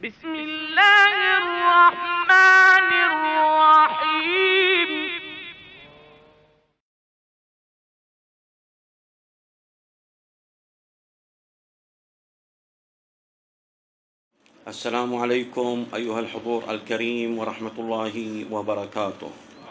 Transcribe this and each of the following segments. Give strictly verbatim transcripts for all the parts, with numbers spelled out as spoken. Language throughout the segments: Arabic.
بسم الله الرحمن الرحيم. السلام عليكم أيها الحضور الكريم ورحمة الله وبركاته.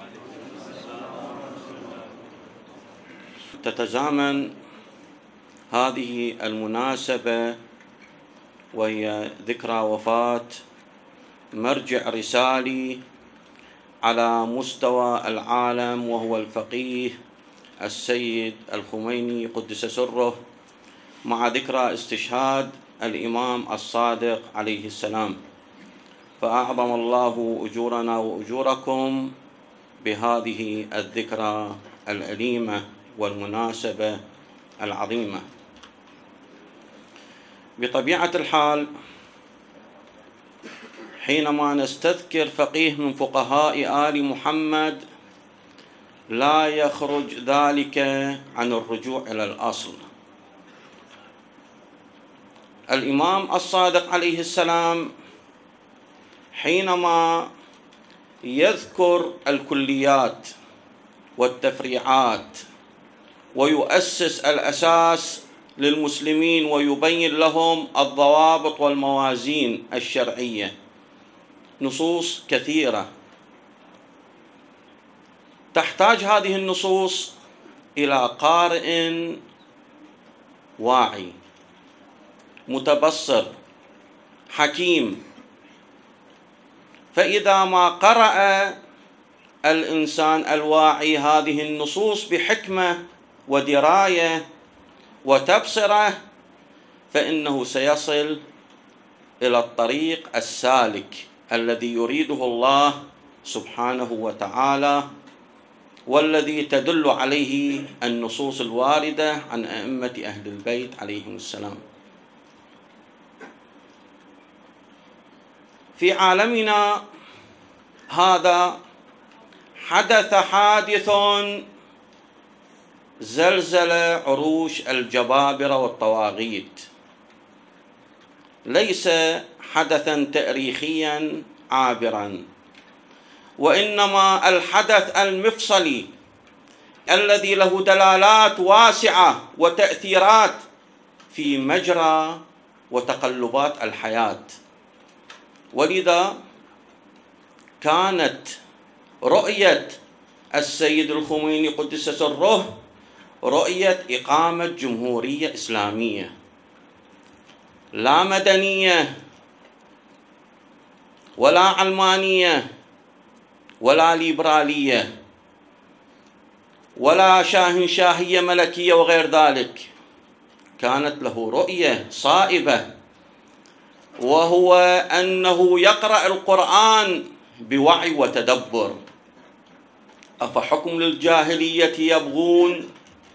تتزامن هذه المناسبة وهي ذكرى وفاة مرجع رسالي على مستوى العالم، وهو الفقيه السيد الخميني قدس سره، مع ذكرى استشهاد الإمام الصادق عليه السلام. فأعظم الله أجورنا وأجوركم بهذه الذكرى الأليمة والمناسبة العظيمة. بطبيعة الحال حينما نستذكر فقيه من فقهاء آل محمد لا يخرج ذلك عن الرجوع إلى الأصل. الإمام الصادق عليه السلام حينما يذكر الكليات والتفريعات ويؤسس الأساس للمسلمين ويبين لهم الضوابط والموازين الشرعية، نصوص كثيرة تحتاج هذه النصوص إلى قارئ واعي متبصر حكيم. فإذا ما قرأ الإنسان الواعي هذه النصوص بحكمة ودراية وتبصرة، فإنه سيصل إلى الطريق السالك الذي يريده الله سبحانه وتعالى، والذي تدل عليه النصوص الواردة عن أئمة أهل البيت عليهم السلام. في عالمنا هذا حدث حادث زلزل عروش الجبابرة والطواغيت، ليس حدثا تاريخيا عابرا، وإنما الحدث المفصلي الذي له دلالات واسعة وتأثيرات في مجرى وتقلبات الحياة. ولذا كانت رؤية السيد الخميني قدس سره رؤية إقامة جمهورية إسلامية لا مدنية ولا علمانية ولا ليبرالية ولا شاهنشاهية ملكية وغير ذلك. كانت له رؤية صائبة، وهو أنه يقرأ القرآن بوعي وتدبر. أفحكم للجاهلية يبغون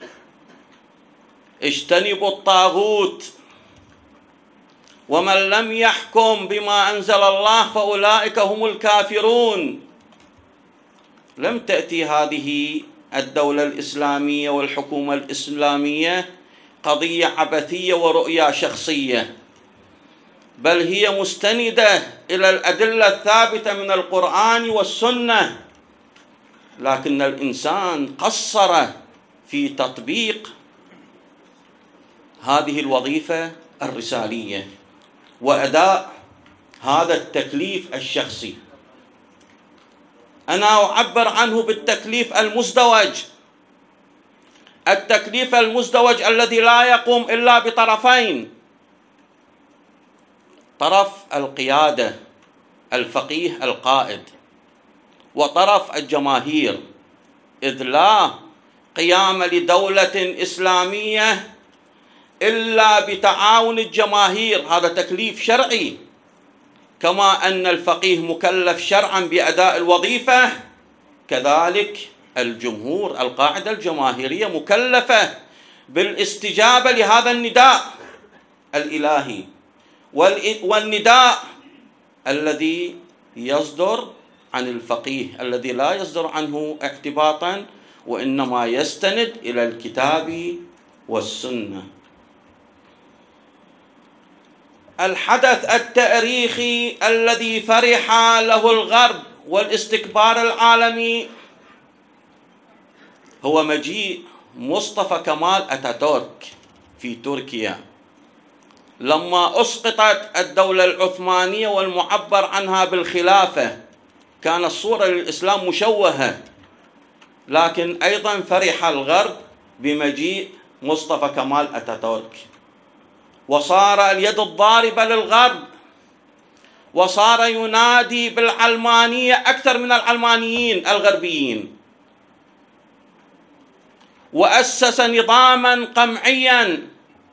اجتنبوا الطاغوت ومن لم يحكم بما أنزل الله فأولئك هم الكافرون. لم تأتي هذه الدولة الإسلامية والحكومة الإسلامية قضية عبثية ورؤية شخصية، بل هي مستندة إلى الأدلة الثابتة من القرآن والسنة، لكن الإنسان قصر في تطبيق هذه الوظيفة الرسالية وأداء هذا التكليف الشخصي. أنا أعبر عنه بالتكليف المزدوج، التكليف المزدوج الذي لا يقوم إلا بطرفين: طرف القيادة الفقيه القائد، وطرف الجماهير، إذ لا قيام لدولة إسلامية إلا بتعاون الجماهير. هذا تكليف شرعي، كما أن الفقيه مكلف شرعا بأداء الوظيفة، كذلك الجمهور القاعدة الجماهيرية مكلفة بالاستجابة لهذا النداء الإلهي والنداء الذي يصدر عن الفقيه، الذي لا يصدر عنه اعتباطا وإنما يستند إلى الكتاب والسنة. الحدث التاريخي الذي فرح له الغرب والاستكبار العالمي هو مجيء مصطفى كمال أتاتورك في تركيا لما أسقطت الدولة العثمانية والمعبر عنها بالخلافة. كانت الصورة للإسلام مشوهة، لكن أيضا فرح الغرب بمجيء مصطفى كمال أتاتورك، وصار اليد الضاربة للغرب، وصار ينادي بالعلمانية أكثر من العلمانيين الغربيين، وأسس نظاما قمعيا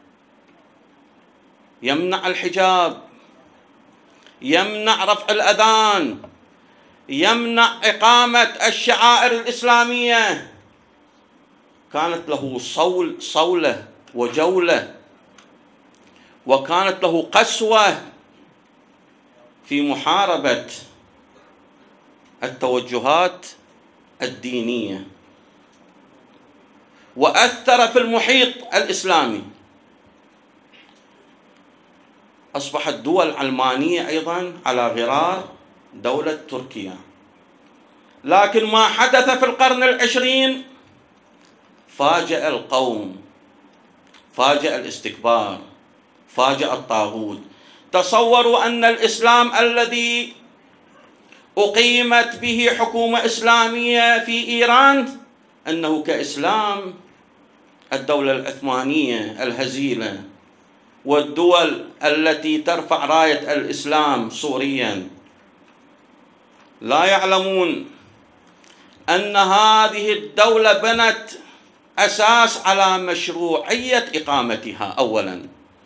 يمنع الحجاب، يمنع رفع الأذان، يمنع إقامة الشعائر الإسلامية. كانت له صول صولة وجولة، وكانت له قسوة في محاربة التوجهات الدينية، وأثر في المحيط الإسلامي. أصبحت دول علمانية أيضا على غرار دولة تركيا. لكن ما حدث في القرن العشرين فاجأ القوم، فاجأ الاستكبار، فاجأ الطاغوت. تصوروا أن الإسلام الذي أقيمت به حكومة إسلامية في إيران أنه كإسلام الدولة العثمانية الهزيلة والدول التي ترفع راية الإسلام سوريا. لا يعلمون أن هذه الدولة بنت أساس على مشروعية إقامتها. أولا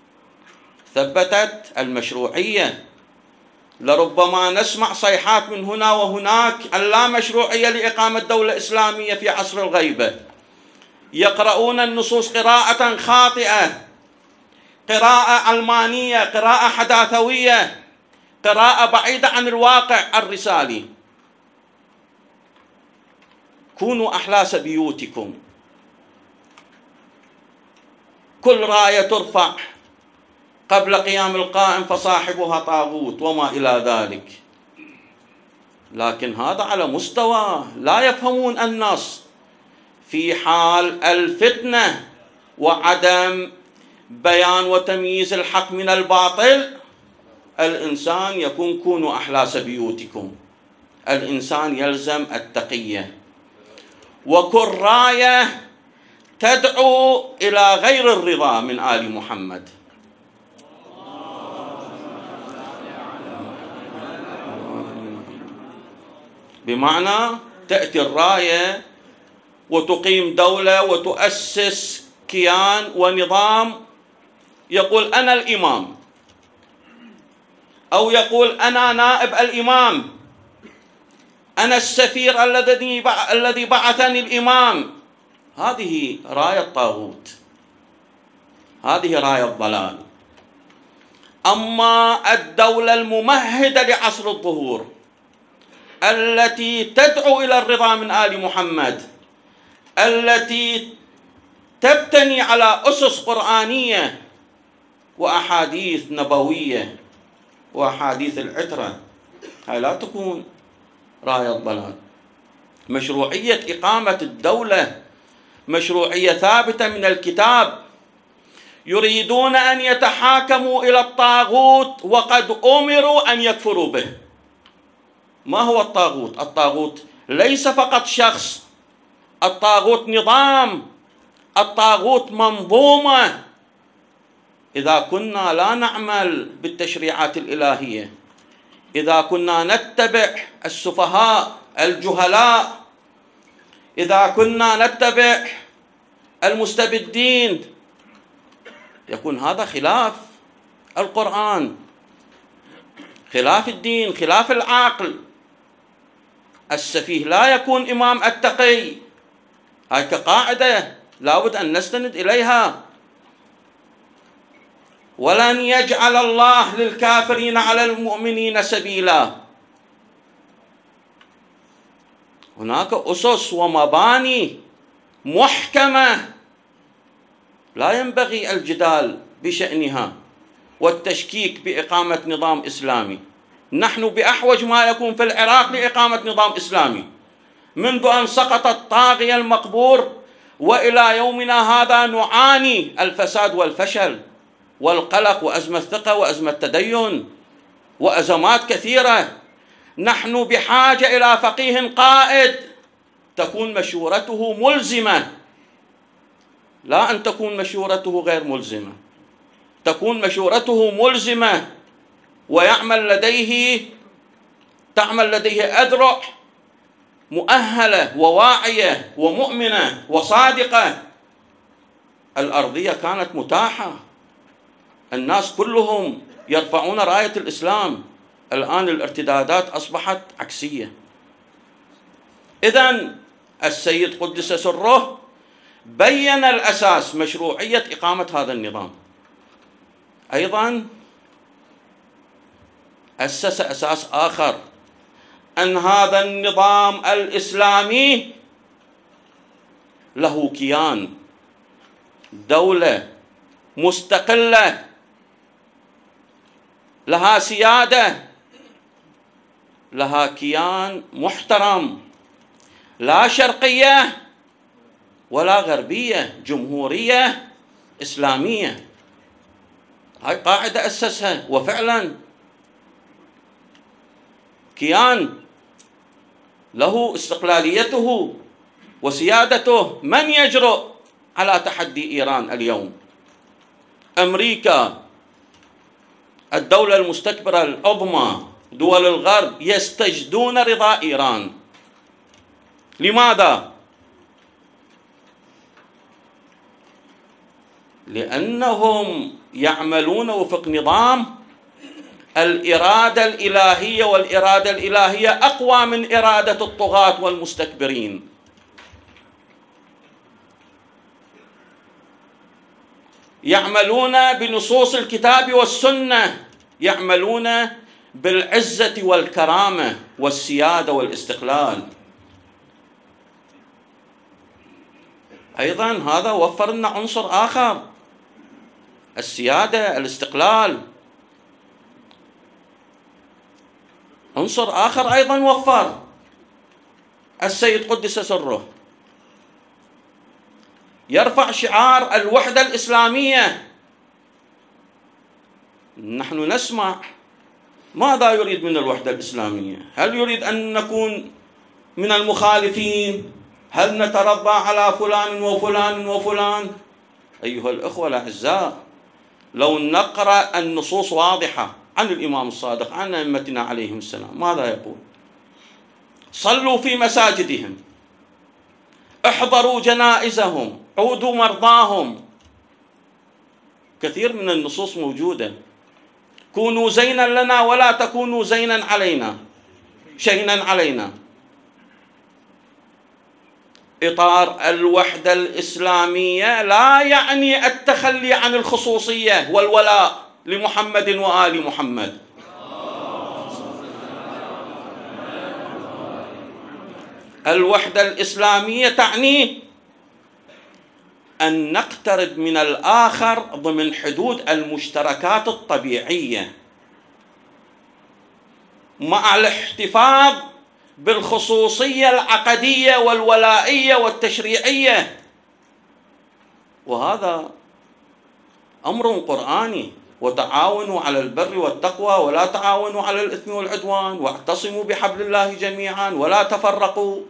ثبتت المشروعية، لربما نسمع صيحات من هنا وهناك أن لا مشروعية لإقامة دولة إسلامية في عصر الغيبة، يقرؤون النصوص قراءة خاطئة، قراءة علمانية، قراءة حداثوية، قراءة بعيدة عن الواقع الرسالي. كونوا أحلاس بيوتكم، كل راية ترفع قبل قيام القائم فصاحبها طاغوت وما إلى ذلك. لكن هذا على مستوى لا يفهمون النص. في حال الفتنة وعدم بيان وتمييز الحق من الباطل، الإنسان يكون كونوا أحلاس بيوتكم. الإنسان يلزم التقية، وكل راية تدعو إلى غير الرضا من آل محمد. بمعنى تأتي الراية وتقيم دولة وتؤسس كيان ونظام يقول أنا الإمام، أو يقول أنا نائب الإمام، أنا السفير الذي الذي بعثني الإمام. هذه راية الطاغوت، هذه راية الضلال. أما الدولة الممهدة لعصر الظهور التي تدعو إلى الرضا من آل محمد، التي تبتني على أسس قرآنية وأحاديث نبوية وأحاديث العترة، هاي لا تكون راية الضلال. مشروعية إقامة الدولة مشروعية ثابتة من الكتاب. يريدون أن يتحاكموا إلى الطاغوت وقد أمروا أن يكفروا به. ما هو الطاغوت؟ الطاغوت ليس فقط شخص، الطاغوت نظام، الطاغوت منظومة. إذا كنا لا نعمل بالتشريعات الإلهية، إذا كنا نتبع السفهاء الجهلاء، إذا كنا نتبع المستبدين، يكون هذا خلاف القرآن، خلاف الدين، خلاف العقل. السفيه لا يكون إمام التقي. هاي كقاعدة لابد أن نستند إليها. ولن يجعل الله للكافرين على المؤمنين سبيلا. هناك أسس ومباني محكمة لا ينبغي الجدال بشأنها، والتشكيك بإقامة نظام إسلامي. نحن بأحوج ما يكون في العراق لإقامة نظام إسلامي منذ أن سقط الطاغية المقبور وإلى يومنا هذا نعاني الفساد والفشل والقلق وأزمة ثقة وأزمة تدين وأزمات كثيرة. نحن بحاجة إلى فقيه قائد تكون مشورته ملزمة، لا أن تكون مشورته غير ملزمة، تكون مشورته ملزمة ويعمل لديه تعمل لديه أذرع مؤهلة وواعية ومؤمنة وصادقة. الأرضية كانت متاحة، الناس كلهم يرفعون راية الإسلام، الآن الارتدادات أصبحت عكسية. إذن السيد قدس سره بين الأساس مشروعية إقامة هذا النظام. أيضا أسس أساس آخر، أن هذا النظام الإسلامي له كيان، دولة مستقلة لها سيادة، لها كيان محترم، لا شرقية ولا غربية، جمهورية إسلامية. هاي قاعدة أسسها، وفعلا كيان له استقلاليته وسيادته. من يجرؤ على تحدي إيران اليوم؟ أمريكا، الدولة المستكبرة العظمى، دول الغرب يستجدون رضا إيران. لماذا؟ لأنهم يعملون وفق نظام الإرادة الإلهية، والإرادة الإلهية أقوى من إرادة الطغاة والمستكبرين. يعملون بنصوص الكتاب والسنة، يعملون بالعزة والكرامة والسيادة والاستقلال. أيضا هذا وفر لنا عنصر آخر، السيادة، الاستقلال. عنصر آخر أيضا وفر السيد قدس سره، يرفع شعار الوحدة الإسلامية. نحن نسمع ماذا يريد من الوحدة الإسلامية؟ هل يريد أن نكون من المخالفين؟ هل نترضى على فلان وفلان وفلان؟ أيها الأخوة الأعزاء، لو نقرأ النصوص واضحة عن الإمام الصادق، عن أئمتنا عليهم السلام، ماذا يقول؟ صلوا في مساجدهم، احضروا جنائزهم، عودوا مرضاهم. كثير من النصوص موجودة. كونوا زينا لنا ولا تكونوا زينا علينا، شينا علينا. إطار الوحدة الإسلامية لا يعني التخلي عن الخصوصية والولاء لمحمد وآل محمد. الوحدة الإسلامية تعني أن نقترب من الآخر ضمن حدود المشتركات الطبيعية، مع الاحتفاظ بالخصوصية العقدية والولائية والتشريعية. وهذا أمر قرآني. وتعاونوا على البر والتقوى ولا تعاونوا على الإثم والعدوان، واعتصموا بحبل الله جميعا ولا تفرقوا.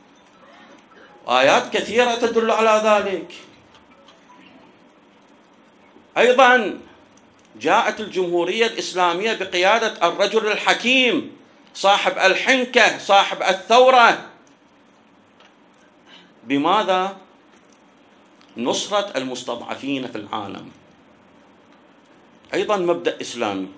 آيات كثيرة تدل على ذلك. أيضا جاءت الجمهورية الإسلامية بقيادة الرجل الحكيم صاحب الحنكة صاحب الثورة. بماذا؟ نصرة المستضعفين في العالم. أيضا مبدأ إسلامي.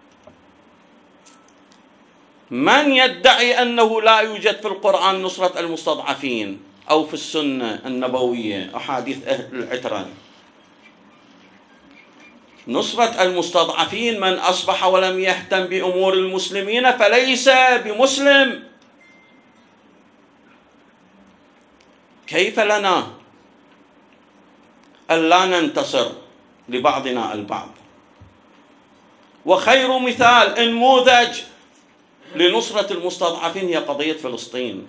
من يدعي أنه لا يوجد في القرآن نصرة المستضعفين أو في السنة النبوية أحاديث أهل العترة؟ نصرة المستضعفين، من أصبح ولم يهتم بأمور المسلمين فليس بمسلم. كيف لنا ألا ننتصر لبعضنا البعض؟ وخير مثال انموذج لنصرة المستضعفين هي قضية فلسطين.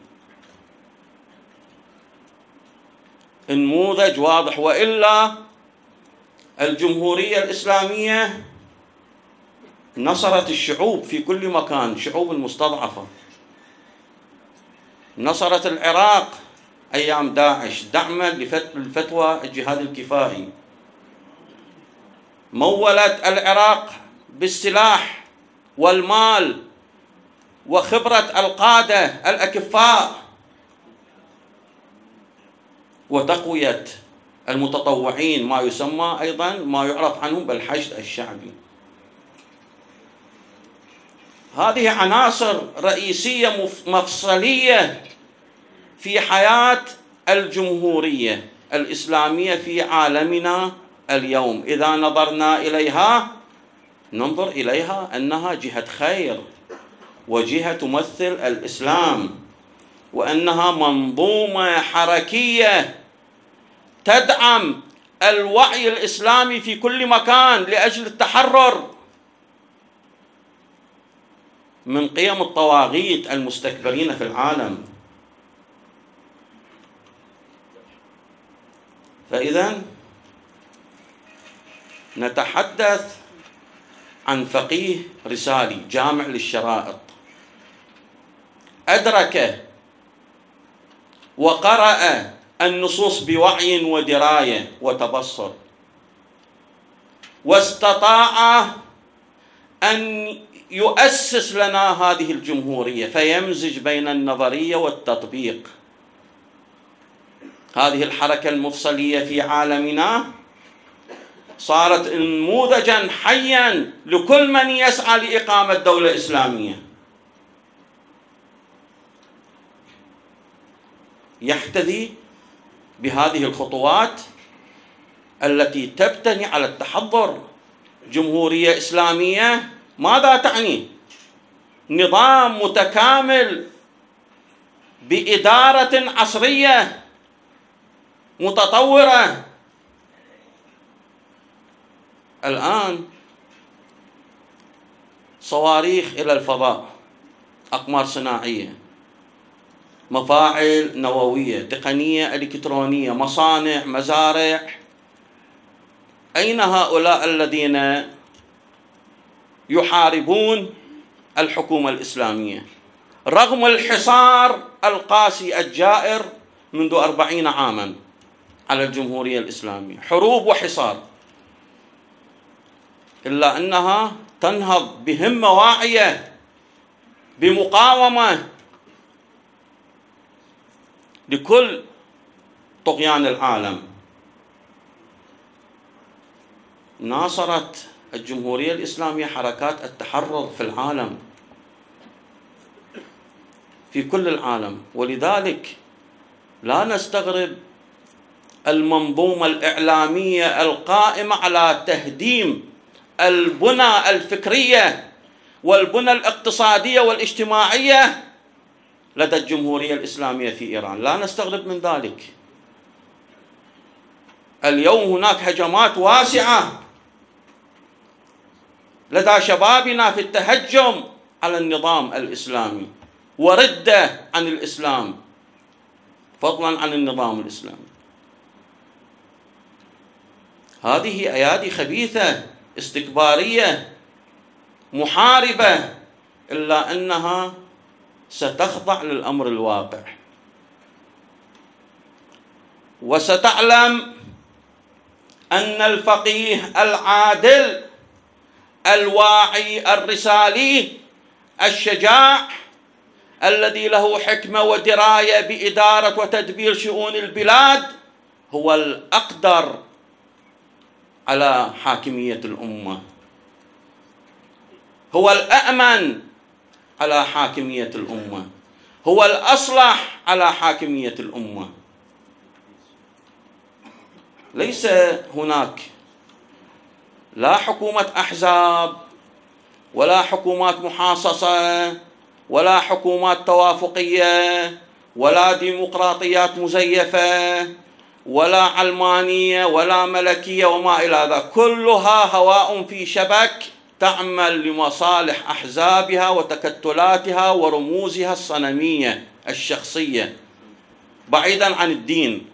نموذج واضح. وإلا الجمهورية الإسلامية نصرت الشعوب في كل مكان، شعوب المستضعفة. نصرت العراق أيام داعش دعما للفتوى الجهاد الكفائي. مولت العراق بالسلاح والمال وخبرة القادة الأكفاء وتقوية المتطوعين، ما يسمى أيضا ما يعرف عنهم بالحشد الشعبي. هذه عناصر رئيسية مفصلية في حياة الجمهورية الإسلامية في عالمنا اليوم. إذا نظرنا إليها ننظر إليها أنها جهة خير وجهة تمثل الإسلام، وأنها منظومة حركية تدعم الوعي الإسلامي في كل مكان لأجل التحرر من قيم الطواغيت المستكبرين في العالم. فإذا نتحدث عن فقيه رسالي جامع للشرائط، أدرك وقرأ النصوص بوعي ودراية وتبصر، واستطاع أن يؤسس لنا هذه الجمهورية فيمزج بين النظرية والتطبيق. هذه الحركة المفصلية في عالمنا صارت نموذجا حيا لكل من يسعى لإقامة دولة إسلامية، يحتذي بهذه الخطوات التي تبتني على التحضر. جمهورية إسلامية ماذا تعني؟ نظام متكامل بإدارة عصرية متطورة. الآن صواريخ إلى الفضاء، أقمار صناعية، مفاعل نووية، تقنية إلكترونية، مصانع، مزارع. أين هؤلاء الذين يحاربون الحكومة الإسلامية رغم الحصار القاسي الجائر منذ أربعين عاما على الجمهورية الإسلامية؟ حروب وحصار، إلا أنها تنهض بهمة واعية بمقاومة لكل طغيان العالم. ناصرت الجمهورية الإسلامية حركات التحرر في العالم، في كل العالم. ولذلك لا نستغرب المنظومة الإعلامية القائمة على تهديم البنى الفكرية والبنى الاقتصادية والاجتماعية لدى الجمهورية الإسلامية في إيران. لا نستغرب من ذلك. اليوم هناك هجمات واسعة لدى شبابنا في التهجم على النظام الإسلامي وردة عن الإسلام فضلا عن النظام الإسلامي. هذه أيادي خبيثة استكبارية محاربة، إلا أنها ستخضع للأمر الواقع وستعلم أن الفقيه العادل الواعي الرسالي الشجاع الذي له حكمة ودراية بإدارة وتدبير شؤون البلاد هو الأقدر على حاكمية الأمة، هو الأأمن على حاكمية الأمة، هو الأصلح على حاكمية الأمة. ليس هناك لا حكومة أحزاب ولا حكومات محاصصة ولا حكومات توافقية ولا ديمقراطيات مزيفة ولا علمانية ولا ملكية وما إلى ذلك. كلها هواء في شبك تعمل لمصالح أحزابها وتكتلاتها ورموزها الصنمية الشخصية، بعيدا عن الدين،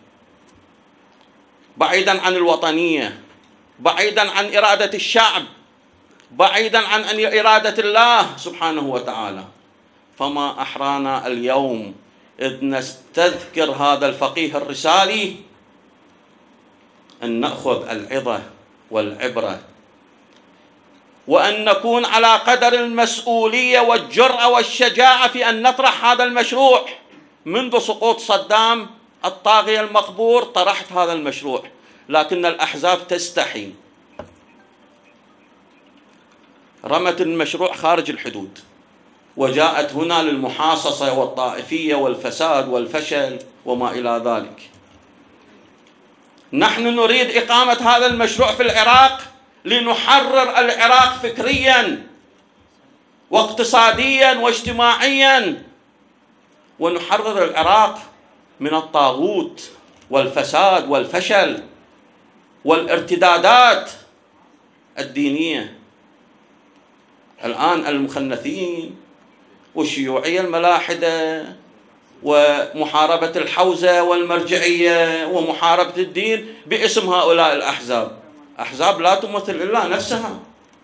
بعيدا عن الوطنية، بعيدا عن إرادة الشعب، بعيدا عن إرادة الله سبحانه وتعالى. فما أحرانا اليوم إذ نستذكر هذا الفقيه الرسالي أن نأخذ العظة والعبرة، وأن نكون على قدر المسؤولية والجرأة والشجاعة في أن نطرح هذا المشروع. منذ سقوط صدام الطاغية المقبور طرحت هذا المشروع، لكن الأحزاب تستحي، رمت المشروع خارج الحدود وجاءت هنا للمحاصصة والطائفية والفساد والفشل وما إلى ذلك. نحن نريد إقامة هذا المشروع في العراق لنحرر العراق فكريا واقتصاديا واجتماعيا، ونحرر العراق من الطاغوت والفساد والفشل والارتدادات الدينية. الآن المخنثين والشيوعية الملاحدة ومحاربة الحوزة والمرجعية ومحاربة الدين باسم هؤلاء الأحزاب، أحزاب لا تمثل إلا نفسها.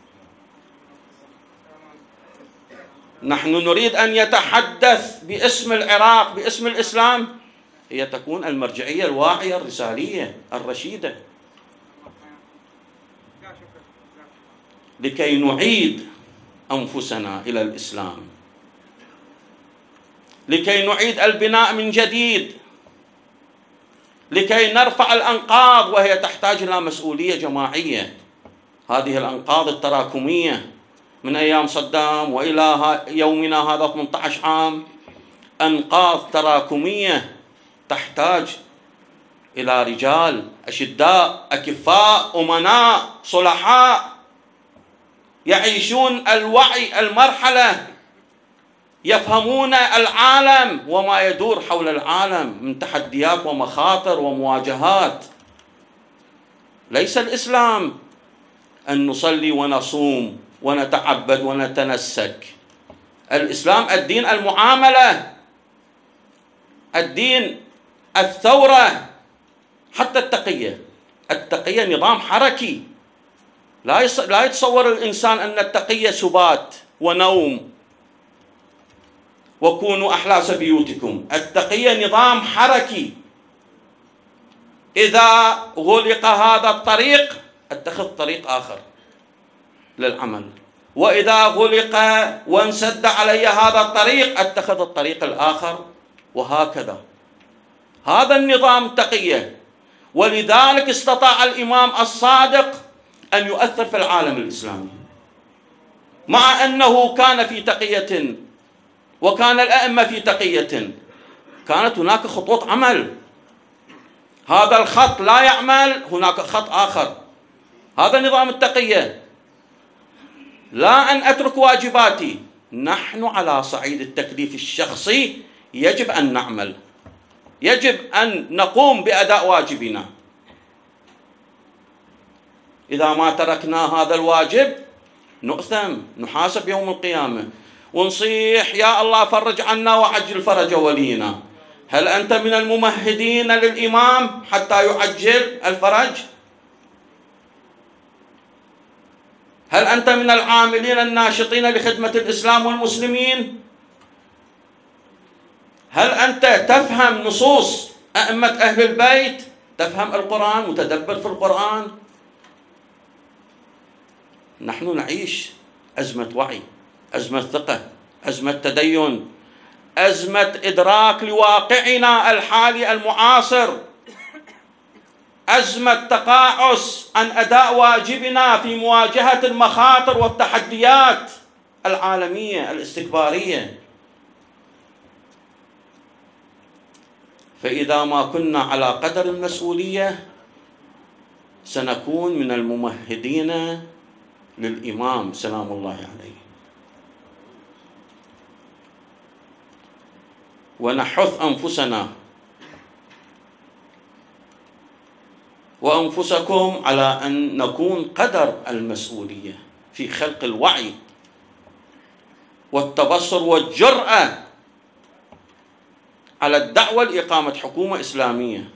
نحن نريد أن يتحدث باسم العراق، باسم الإسلام، هي تكون المرجعية الواعية الرسالية الرشيدة، لكي نعيد أنفسنا إلى الإسلام، لكي نعيد البناء من جديد، لكي نرفع الأنقاض، وهي تحتاج إلى مسؤولية جماعية. هذه الأنقاض التراكمية من أيام صدام وإلى يومنا هذا ثمانية عشر عام، أنقاض تراكمية تحتاج إلى رجال أشداء أكفاء أمناء صلحاء يعيشون الوعي المرحلة، يفهمون العالم وما يدور حول العالم من تحديات ومخاطر ومواجهات. ليس الإسلام أن نصلي ونصوم ونتعبد ونتنسك. الإسلام الدين المعاملة، الدين الثورة، حتى التقية. التقية نظام حركي، لا لا يتصور الإنسان أن التقية سبات ونوم وكونوا أحلاس بيوتكم. التقية نظام حركي، إذا غلق هذا الطريق اتخذ طريق آخر للعمل، وإذا غلق وانسد علي هذا الطريق اتخذ الطريق الآخر، وهكذا. هذا النظام التقية. ولذلك استطاع الإمام الصادق أن يؤثر في العالم الإسلامي، مع أنه كان في تقية وكان الأئمة في تقية. كانت هناك خطوط عمل، هذا الخط لا يعمل، هناك خط آخر. هذا نظام التقية. لا أن أترك واجباتي، نحن على صعيد التكليف الشخصي يجب أن نعمل، يجب أن نقوم بأداء واجبنا. إذا ما تركنا هذا الواجب نؤثم، نحاسب يوم القيامة ونصيح يا الله فرج عنا وعجل فرج ولينا. هل أنت من الممهدين للإمام حتى يعجل الفرج؟ هل أنت من العاملين الناشطين لخدمة الإسلام والمسلمين؟ هل أنت تفهم نصوص أئمة أهل البيت؟ تفهم القرآن، متدبر في القرآن؟ نحن نعيش أزمة وعي، أزمة ثقة، أزمة تدين، أزمة إدراك لواقعنا الحالي المعاصر، أزمة تقاعس عن أداء واجبنا في مواجهة المخاطر والتحديات العالمية الاستكبارية. فإذا ما كنا على قدر المسؤولية سنكون من الممهدين للإمام سلام الله عليه. ونحث أنفسنا وأنفسكم على أن نكون قدر المسؤولية في خلق الوعي والتبصر والجرأة على الدعوة لإقامة حكومة إسلامية.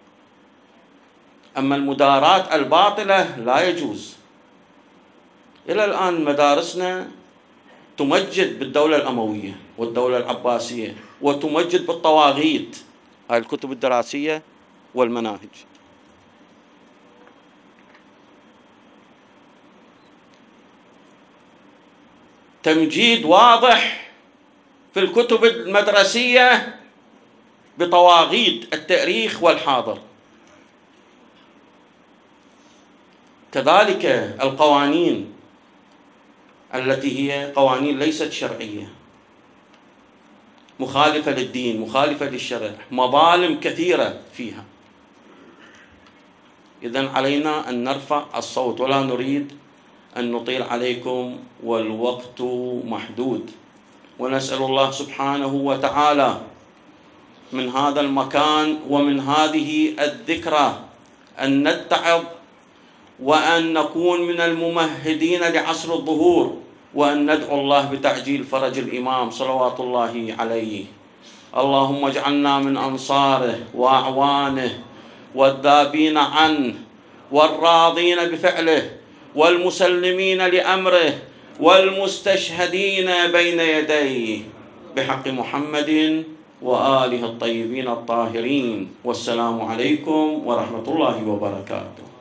أما المداراة الباطلة لا يجوز. إلى الآن مدارسنا تمجد بالدولة الأموية والدولة العباسية وتمجد بالطواغيت، هاي الكتب الدراسية والمناهج. تمجيد واضح في الكتب المدرسية بطواغيت التاريخ والحاضر. كذلك القوانين التي هي قوانين ليست شرعية، مخالفة للدين، مخالفة للشرع، مظالم كثيرة فيها. إذن علينا أن نرفع الصوت، ولا نريد أن نطيل عليكم والوقت محدود، ونسأل الله سبحانه وتعالى من هذا المكان ومن هذه الذكرى أن نتعظ وأن نكون من الممهدين لعصر الظهور، وأن ندعو الله بتعجيل فرج الإمام صلوات الله عليه. اللهم اجعلنا من أنصاره وأعوانه والذابين عنه والراضين بفعله والمسلمين لأمره والمستشهدين بين يديه بحق محمد وآله الطيبين الطاهرين. والسلام عليكم ورحمة الله وبركاته.